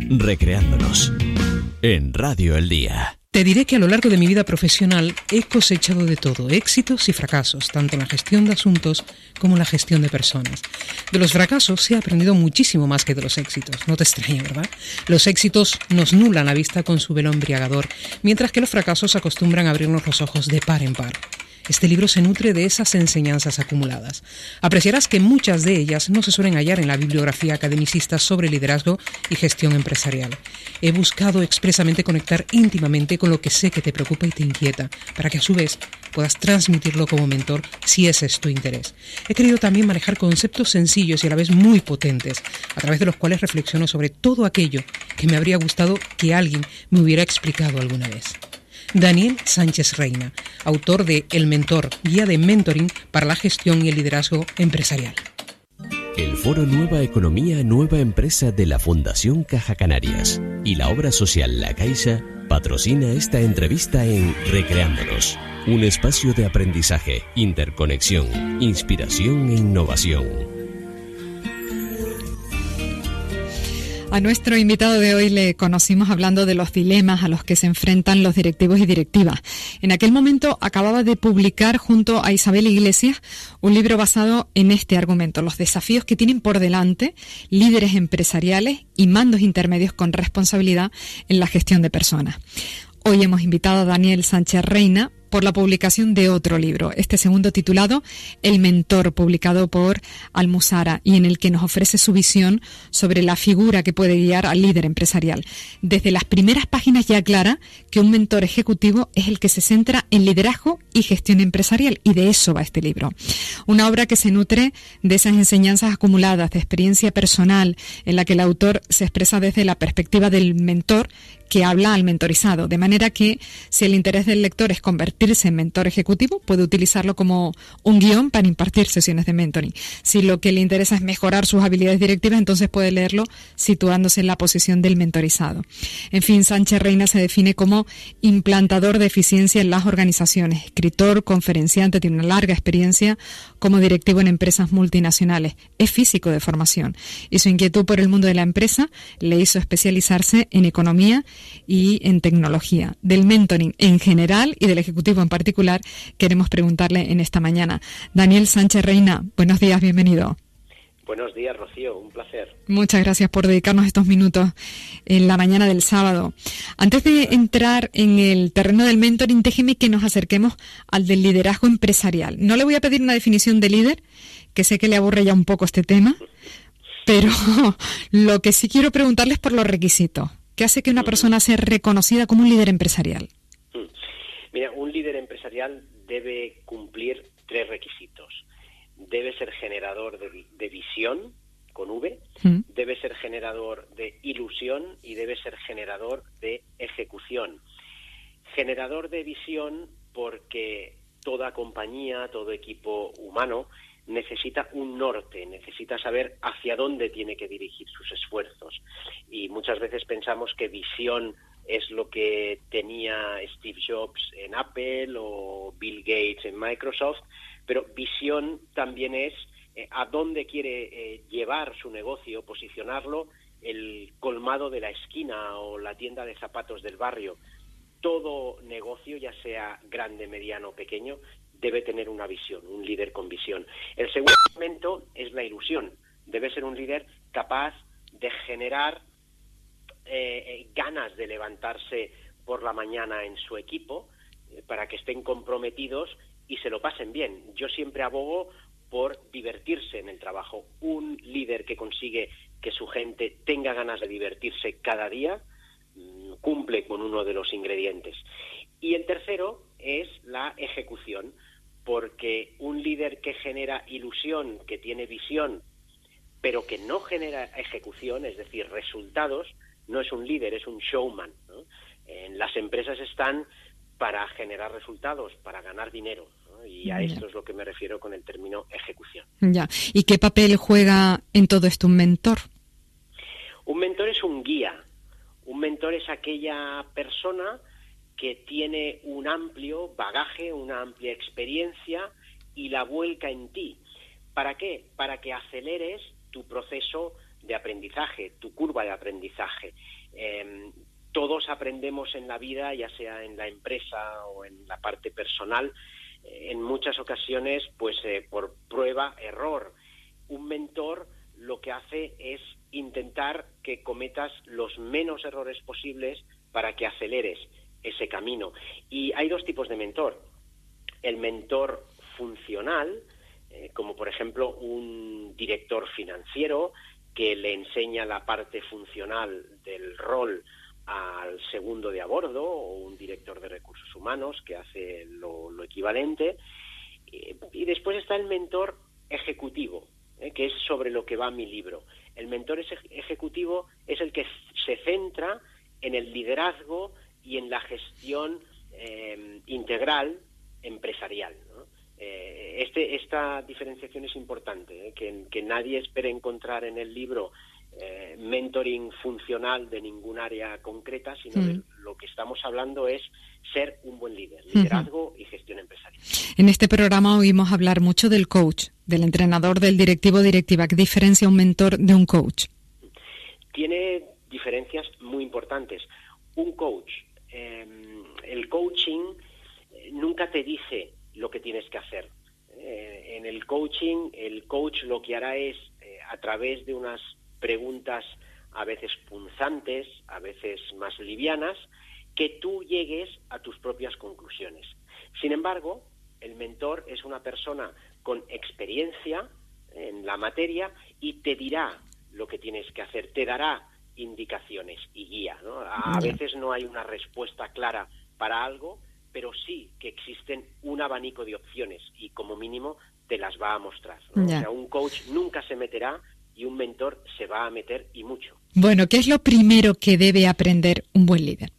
Recreándonos en Radio El Día. Te diré que a lo largo de mi vida profesional he cosechado de todo, éxitos y fracasos, tanto en la gestión de asuntos como en la gestión de personas. De los fracasos he aprendido muchísimo más que de los éxitos, no te extraña, ¿verdad? Los éxitos nos nublan la vista con su velo embriagador, mientras que los fracasos acostumbran a abrirnos los ojos de par en par. Este libro se nutre de esas enseñanzas acumuladas. Apreciarás que muchas de ellas no se suelen hallar en la bibliografía academicista sobre liderazgo y gestión empresarial. He buscado expresamente conectar íntimamente con lo que sé que te preocupa y te inquieta, para que a su vez puedas transmitirlo como mentor si ese es tu interés. He querido también manejar conceptos sencillos y a la vez muy potentes, a través de los cuales reflexiono sobre todo aquello que me habría gustado que alguien me hubiera explicado alguna vez. Daniel Sánchez Reina, autor de El Mentor, guía de mentoring para la gestión y el liderazgo empresarial. El Foro Nueva Economía, Nueva Empresa de la Fundación Caja Canarias y la obra social La Caixa patrocina esta entrevista en Recreándonos, un espacio de aprendizaje, interconexión, inspiración e innovación. A nuestro invitado de hoy le conocimos hablando de los dilemas a los que se enfrentan los directivos y directivas. En aquel momento acababa de publicar junto a Isabel Iglesias un libro basado en este argumento, los desafíos que tienen por delante líderes empresariales y mandos intermedios con responsabilidad en la gestión de personas. Hoy hemos invitado a Daniel Sánchez Reina por la publicación de otro libro, este segundo titulado El Mentor, publicado por Almuzara, y en el que nos ofrece su visión sobre la figura que puede guiar al líder empresarial. Desde las primeras páginas ya aclara que un mentor ejecutivo es el que se centra en liderazgo y gestión empresarial, y de eso va este libro. Una obra que se nutre de esas enseñanzas acumuladas, de experiencia personal, en la que el autor se expresa desde la perspectiva del mentor que habla al mentorizado, de manera que si el interés del lector es convertirse en mentor ejecutivo, puede utilizarlo como un guión para impartir sesiones de mentoring. Si lo que le interesa es mejorar sus habilidades directivas, entonces puede leerlo situándose en la posición del mentorizado. En fin, Sánchez Reina se define como implantador de eficiencia en las organizaciones, escritor, conferenciante, tiene una larga experiencia como directivo en empresas multinacionales, es físico de formación y su inquietud por el mundo de la empresa le hizo especializarse en economía y en tecnología. Del mentoring en general y del ejecutivo en particular queremos preguntarle en esta mañana. Daniel Sánchez Reina, buenos días, bienvenido. Buenos días, Rocío, un placer. Muchas gracias por dedicarnos estos minutos en la mañana del sábado. Antes de entrar en el terreno del mentoring, déjeme que nos acerquemos al del liderazgo empresarial. No le voy a pedir una definición de líder, que sé que le aburre ya un poco este tema, pero lo que sí quiero preguntarle es por los requisitos. ¿Qué hace que una persona sea reconocida como un líder empresarial? Mira, un líder empresarial debe cumplir 3 requisitos. Debe ser generador de visión, con V, debe ser generador de ilusión y debe ser generador de ejecución. Generador de visión porque toda compañía, todo equipo humano necesita un norte, necesita saber hacia dónde tiene que dirigir sus esfuerzos. Y muchas veces pensamos que visión es lo que tenía Steve Jobs en Apple o Bill Gates en Microsoft, pero visión también es a dónde quiere llevar su negocio, posicionarlo, el colmado de la esquina o la tienda de zapatos del barrio. Todo negocio, ya sea grande, mediano o pequeño, debe tener una visión, un líder con visión. El segundo elemento es la ilusión. Debe ser un líder capaz de generar ganas de levantarse por la mañana en su equipo para que estén comprometidos y se lo pasen bien. Yo siempre abogo por divertirse en el trabajo. Un líder que consigue que su gente tenga ganas de divertirse cada día cumple con uno de los ingredientes. Y el tercero es la ejecución, porque un líder que genera ilusión, que tiene visión, pero que no genera ejecución, es decir, resultados, no es un líder, es un showman, ¿no? Las empresas están para generar resultados, para ganar dinero, ¿no? Y a esto es lo que me refiero con el término ejecución. Ya. ¿Y qué papel juega en todo esto un mentor? Un mentor es un guía. Un mentor es aquella persona que tiene un amplio bagaje, una amplia experiencia y la vuelca en ti. ¿Para qué? Para que aceleres tu proceso de aprendizaje, tu curva de aprendizaje. Todos aprendemos en la vida, ya sea en la empresa o en la parte personal, en muchas ocasiones pues por prueba, error. Un mentor lo que hace es intentar que cometas los menos errores posibles para que aceleres ese camino. Y hay dos tipos de mentor. El mentor funcional, como por ejemplo un director financiero que le enseña la parte funcional del rol al segundo de a bordo, o un director de recursos humanos que hace lo equivalente. Y después está el mentor ejecutivo, que es sobre lo que va mi libro. El mentor ejecutivo es el que se centra en el liderazgo y en la gestión integral empresarial, ¿no? Esta diferenciación es importante, que nadie espere encontrar en el libro mentoring funcional de ningún área concreta, sino de lo que estamos hablando es ser un buen líder, liderazgo y gestión empresarial. En este programa oímos hablar mucho del coach, del entrenador, del directivo o directiva. ¿Qué diferencia un mentor de un coach? Tiene diferencias muy importantes. Un coach, el coaching nunca te dice lo que tienes que hacer. En el coaching, el coach lo que hará es, a través de unas preguntas a veces punzantes, a veces más livianas, que tú llegues a tus propias conclusiones. Sin embargo, el mentor es una persona con experiencia en la materia y te dirá lo que tienes que hacer, te dará indicaciones y guía, ¿no? A veces no hay una respuesta clara para algo, pero sí que existen un abanico de opciones y como mínimo te las va a mostrar, ¿no? O sea, un coach nunca se meterá y un mentor se va a meter y mucho. Bueno, ¿qué es lo primero que debe aprender un buen líder?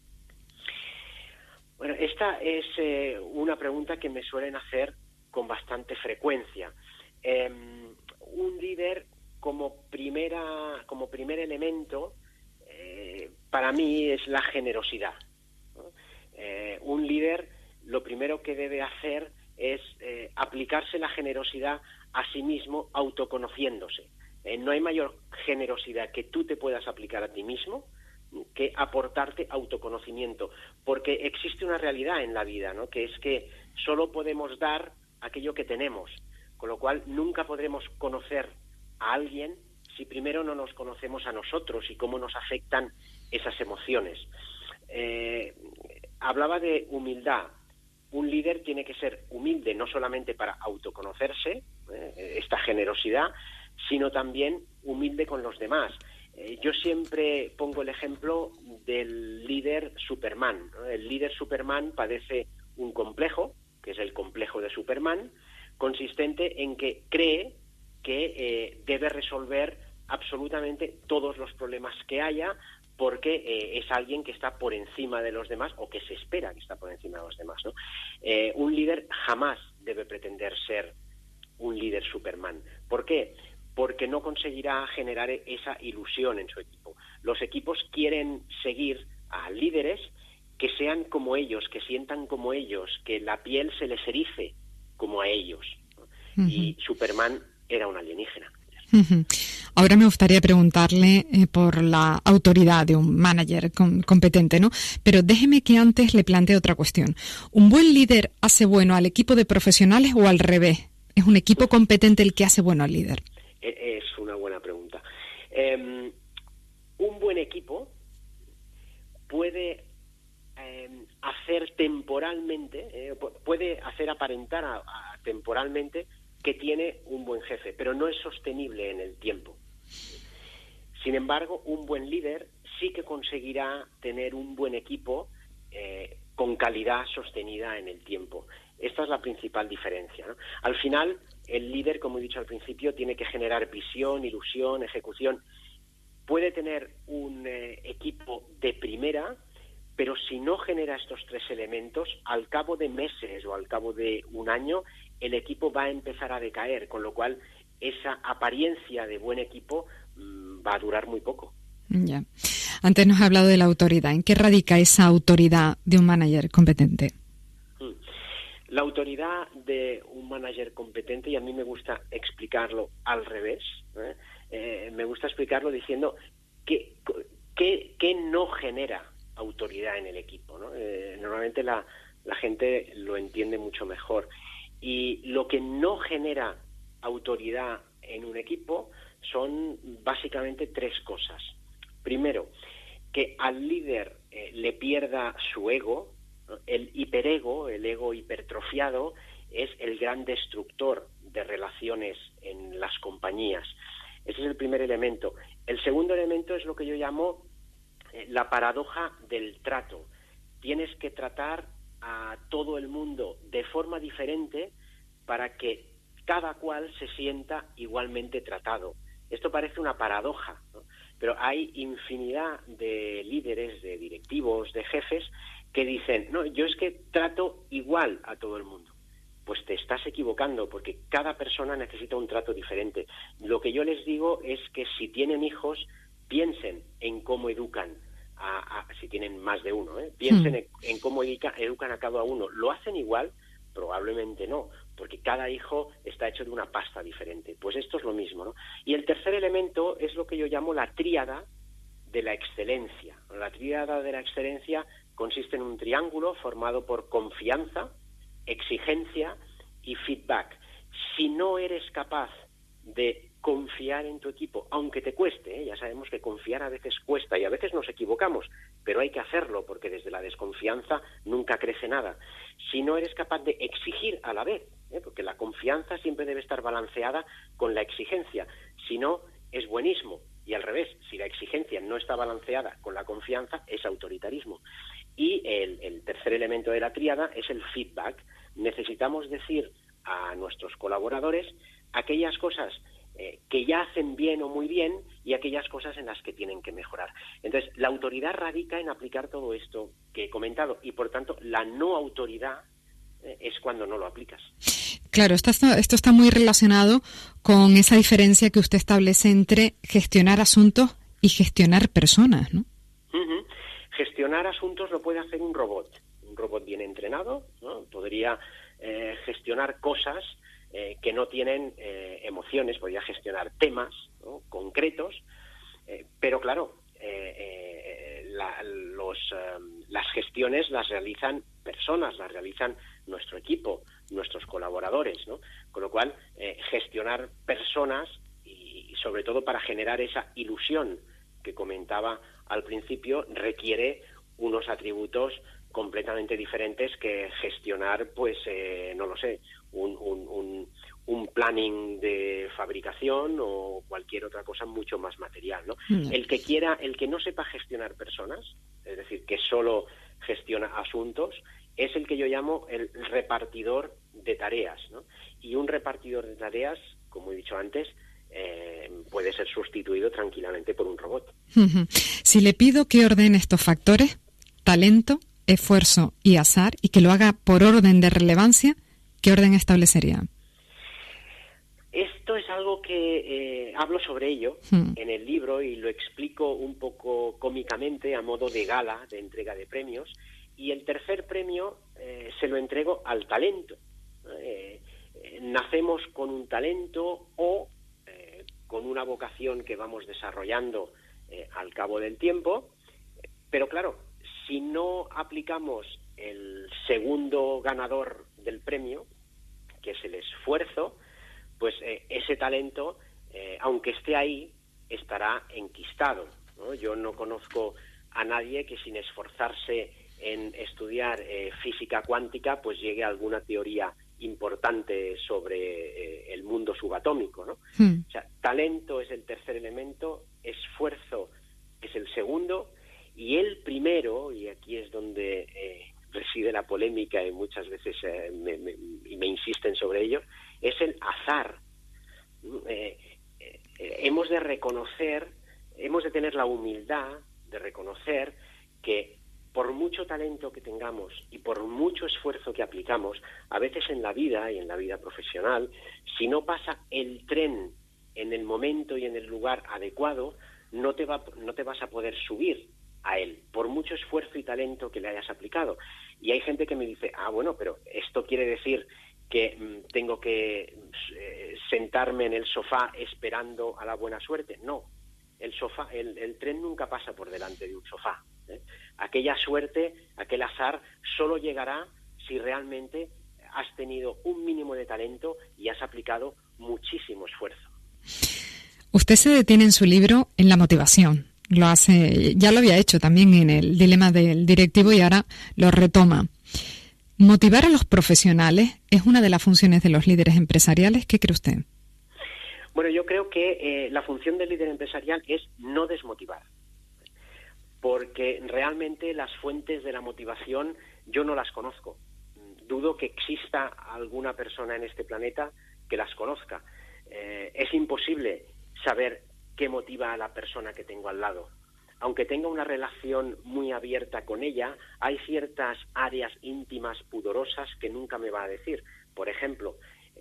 Bueno, esta es una pregunta que me suelen hacer con bastante frecuencia. Un líder como primer elemento para mí es la generosidad, ¿no? Un líder lo primero que debe hacer es aplicarse la generosidad a sí mismo autoconociéndose. No hay mayor generosidad que tú te puedas aplicar a ti mismo que aportarte autoconocimiento, porque existe una realidad en la vida, ¿no? Que es que solo podemos dar aquello que tenemos, con lo cual nunca podremos conocer a alguien si primero no nos conocemos a nosotros y cómo nos afectan esas emociones. Hablaba de humildad. Un líder tiene que ser humilde no solamente para autoconocerse, esta generosidad, sino también humilde con los demás. Yo siempre pongo el ejemplo del líder Superman, ¿no? El líder Superman padece un complejo, que es el complejo de Superman, consistente en que cree que debe resolver absolutamente todos los problemas que haya, porque es alguien que está por encima de los demás, o que se espera que está por encima de los demás, ¿no? Un líder jamás debe pretender ser un líder Superman. ¿Por qué? Porque no conseguirá generar esa ilusión en su equipo. Los equipos quieren seguir a líderes que sean como ellos, que sientan como ellos, que la piel se les erice como a ellos, ¿no? Y Superman era un alienígena. Ahora me gustaría preguntarle por la autoridad de un manager competente, ¿no? Pero déjeme que antes le plantee otra cuestión. ¿Un buen líder hace bueno al equipo de profesionales o al revés? ¿Es un equipo competente el que hace bueno al líder? Es una buena pregunta. Un buen equipo puede hacer temporalmente, puede hacer aparentar temporalmente que tiene un buen jefe, pero no es sostenible en el tiempo. Sin embargo, un buen líder sí que conseguirá tener un buen equipo con calidad sostenida en el tiempo. Esta es la principal diferencia, ¿no? Al final, el líder, como he dicho al principio, tiene que generar visión, ilusión, ejecución. Puede tener un equipo de primera, pero si no genera estos tres elementos, al cabo de meses o al cabo de un año, el equipo va a empezar a decaer, con lo cual esa apariencia de buen equipo va a durar muy poco. Ya. Antes nos ha hablado de la autoridad. ¿En qué radica esa autoridad de un manager competente? La autoridad de un manager competente, y a mí me gusta explicarlo al revés, me gusta explicarlo diciendo qué no genera autoridad en el equipo, ¿no? Normalmente la gente lo entiende mucho mejor. Y lo que no genera autoridad en un equipo son básicamente 3 cosas. Primero, que al líder le pierda su ego, ¿no? El hiperego, el ego hipertrofiado, es el gran destructor de relaciones en las compañías. Ese es el primer elemento. El segundo elemento es lo que yo llamo la paradoja del trato. Tienes que tratar a todo el mundo de forma diferente para que cada cual se sienta igualmente tratado. Esto parece una paradoja, ¿no? Pero hay infinidad de líderes, de directivos, de jefes que dicen, no, yo es que trato igual a todo el mundo. Pues te estás equivocando, porque cada persona necesita un trato diferente. Lo que yo les digo es que si tienen hijos, piensen en cómo educan, si tienen más de uno, piensen en cómo educan a cada uno. ¿Lo hacen igual? Probablemente no, porque cada hijo está hecho de una pasta diferente. Pues esto es lo mismo, ¿no? Y el tercer elemento es lo que yo llamo la tríada de la excelencia. La tríada de la excelencia consiste en un triángulo formado por confianza, exigencia y feedback. Si no eres capaz de confiar en tu equipo, aunque te cueste, ya sabemos que confiar a veces cuesta y a veces nos equivocamos, pero hay que hacerlo porque desde la desconfianza nunca crece nada. Si no eres capaz de exigir a la vez, porque la confianza siempre debe estar balanceada con la exigencia, si no es buenismo, y al revés, si la exigencia no está balanceada con la confianza es autoritarismo. Y el tercer elemento de la tríada es el feedback. Necesitamos decir a nuestros colaboradores aquellas cosas que ya hacen bien o muy bien y aquellas cosas en las que tienen que mejorar. Entonces, la autoridad radica en aplicar todo esto que he comentado y, por tanto, la no autoridad es cuando no lo aplicas. Claro, esto está muy relacionado con esa diferencia que usted establece entre gestionar asuntos y gestionar personas, ¿no? Uh-huh. Gestionar asuntos lo puede hacer un robot bien entrenado, ¿no? Podría gestionar cosas que no tienen emociones, podría gestionar temas, ¿no? concretos, pero claro, las gestiones las realizan personas, las realizan nuestro equipo, nuestros colaboradores, ¿no? Con lo cual, gestionar personas y sobre todo para generar esa ilusión que comentaba al principio, requiere unos atributos completamente diferentes que gestionar, pues, no lo sé, un planning de fabricación o cualquier otra cosa mucho más material, ¿no? El que no sepa gestionar personas, es decir, que solo gestiona asuntos, es el que yo llamo el repartidor de tareas, ¿no? Y un repartidor de tareas, como he dicho antes, puede ser sustituido tranquilamente por un robot. Si le pido que ordene estos factores, talento, esfuerzo y azar, y que lo haga por orden de relevancia, ¿qué orden establecería? Esto es algo que hablo sobre ello en el libro y lo explico un poco cómicamente a modo de gala, de entrega de premios. Y el tercer premio se lo entrego al talento. Nacemos con un talento o con una vocación que vamos desarrollando al cabo del tiempo, pero claro, si no aplicamos el segundo ganador del premio, que es el esfuerzo, pues ese talento, aunque esté ahí, estará enquistado, ¿no? Yo no conozco a nadie que sin esforzarse en estudiar física cuántica, pues llegue a alguna teoría importante sobre el mundo subatómico, ¿no? O sea, talento es el tercer elemento, esfuerzo es el segundo, y el primero, y aquí es donde reside la polémica y muchas veces me insisten sobre ello, es el azar. Hemos de reconocer, hemos de tener la humildad de reconocer que por mucho talento que tengamos y por mucho esfuerzo que aplicamos, a veces en la vida y en la vida profesional, si no pasa el tren en el momento y en el lugar adecuado, no te vas a poder subir a él, por mucho esfuerzo y talento que le hayas aplicado. Y hay gente que me dice, bueno, pero esto quiere decir que tengo que sentarme en el sofá esperando a la buena suerte. No, el tren nunca pasa por delante de un sofá, ¿eh? Aquella suerte, aquel azar, solo llegará si realmente has tenido un mínimo de talento y has aplicado muchísimo esfuerzo. Usted se detiene en su libro en la motivación. Lo hace, ya lo había hecho también en el dilema del directivo y ahora lo retoma. ¿Motivar a los profesionales es una de las funciones de los líderes empresariales? ¿Qué cree usted? Bueno, yo creo que la función del líder empresarial es no desmotivar, porque realmente las fuentes de la motivación yo no las conozco. Dudo que exista alguna persona en este planeta que las conozca. Es imposible saber qué motiva a la persona que tengo al lado. Aunque tenga una relación muy abierta con ella, hay ciertas áreas íntimas pudorosas que nunca me va a decir. Por ejemplo,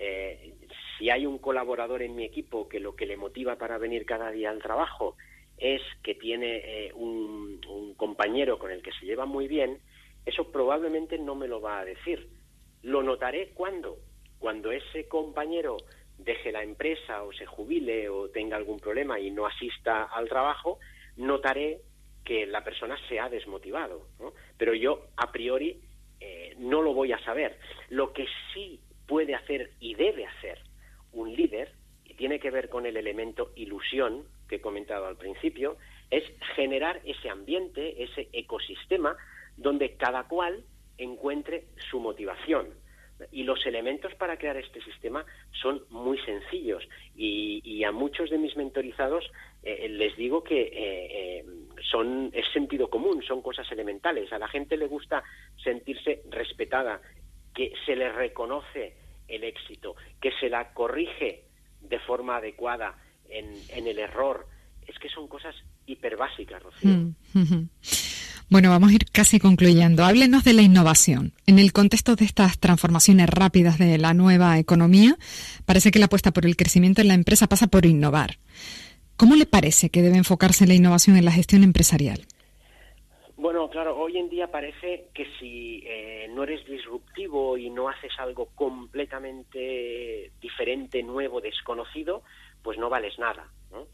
si hay un colaborador en mi equipo que lo que le motiva para venir cada día al trabajo es que tiene un compañero con el que se lleva muy bien, eso probablemente no me lo va a decir. Lo notaré cuando ese compañero deje la empresa o se jubile o tenga algún problema y no asista al trabajo, notaré que la persona se ha desmotivado, ¿no? Pero yo, a priori, no lo voy a saber. Lo que sí puede hacer y debe hacer un líder, y tiene que ver con el elemento ilusión que he comentado al principio, es generar ese ambiente, ese ecosistema donde cada cual encuentre su motivación. Y los elementos para crear este sistema son muy sencillos y a muchos de mis mentorizados les digo que es sentido común, son cosas elementales. A la gente le gusta sentirse respetada, que se le reconoce el éxito, que se la corrige de forma adecuada en el error. Es que son cosas hiperbásicas, Rocío. Bueno, vamos a ir casi concluyendo. Háblenos de la innovación. En el contexto de estas transformaciones rápidas de la nueva economía, parece que la apuesta por el crecimiento en la empresa pasa por innovar. ¿Cómo le parece que debe enfocarse la innovación en la gestión empresarial? Bueno, claro, hoy en día parece que si no eres disruptivo y no haces algo completamente diferente, nuevo, desconocido, pues no vales nada, ¿no?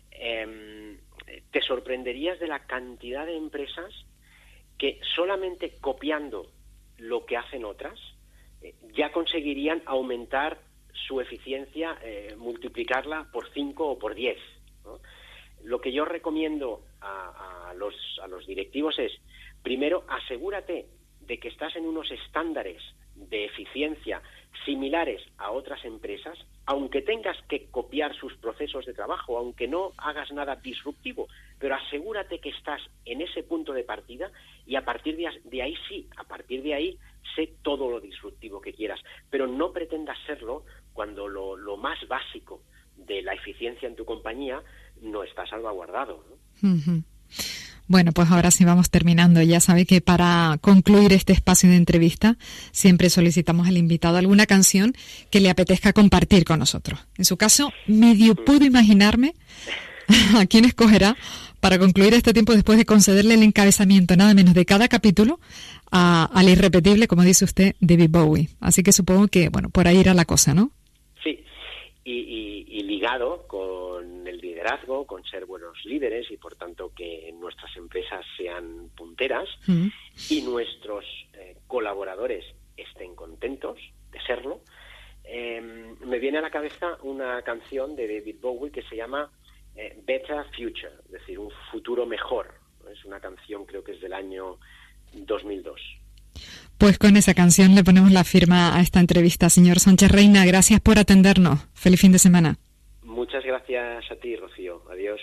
Te sorprenderías de la cantidad de empresas que solamente copiando lo que hacen otras ya conseguirían aumentar su eficiencia, multiplicarla por 5 o por 10, ¿no? Lo que yo recomiendo a los directivos es, primero, asegúrate de que estás en unos estándares de eficiencia similares a otras empresas, aunque tengas que copiar sus procesos de trabajo, aunque no hagas nada disruptivo, pero asegúrate que estás en ese punto de partida y a partir de ahí sé todo lo disruptivo que quieras, pero no pretendas serlo cuando lo más básico de la eficiencia en tu compañía no está salvaguardado, ¿no? Uh-huh. Bueno, pues ahora sí vamos terminando. Ya sabe que para concluir este espacio de entrevista siempre solicitamos al invitado alguna canción que le apetezca compartir con nosotros. En su caso, medio puedo imaginarme a quién escogerá para concluir este tiempo después de concederle el encabezamiento nada menos de cada capítulo al irrepetible, como dice usted, David Bowie. Así que supongo que, bueno, por ahí irá la cosa, ¿no? Sí, y ligado con el liderazgo, con ser buenos líderes y por tanto que nuestras empresas sean punteras y nuestros colaboradores estén contentos de serlo, me viene a la cabeza una canción de David Bowie que se llama Better Future, es decir, un futuro mejor. Es una canción, creo que es del año 2002. Pues con esa canción le ponemos la firma a esta entrevista. Señor Sánchez Reina, gracias por atendernos. Feliz fin de semana. Muchas gracias a ti, Rocío. Adiós.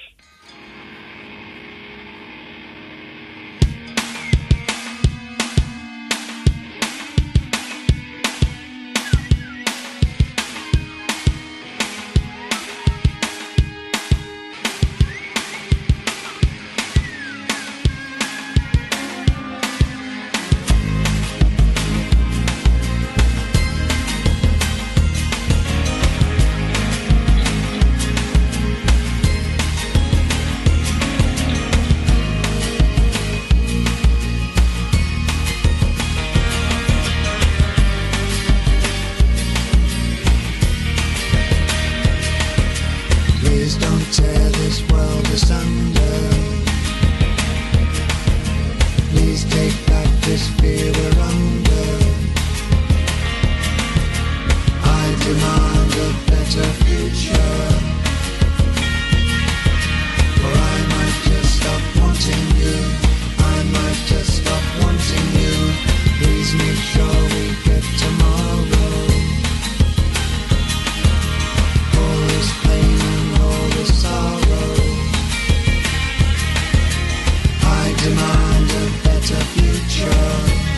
demand a better future.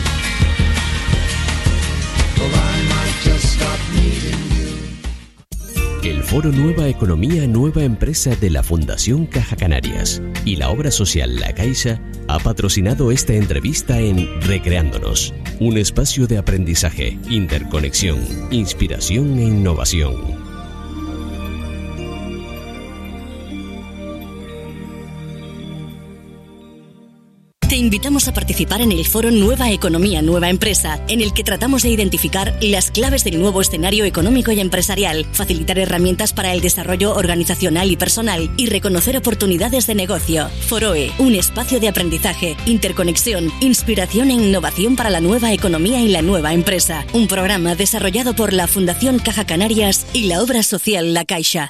Or I might just stop needing you. El Foro Nueva Economía, Nueva Empresa de la Fundación Caja Canarias y la obra social La Caixa ha patrocinado esta entrevista en Recreándonos, un espacio de aprendizaje, interconexión, inspiración e innovación. Te invitamos a participar en el Foro Nueva Economía, Nueva Empresa, en el que tratamos de identificar las claves del nuevo escenario económico y empresarial, facilitar herramientas para el desarrollo organizacional y personal y reconocer oportunidades de negocio. Foroe, un espacio de aprendizaje, interconexión, inspiración e innovación para la nueva economía y la nueva empresa. Un programa desarrollado por la Fundación Caja Canarias y la obra social La Caixa.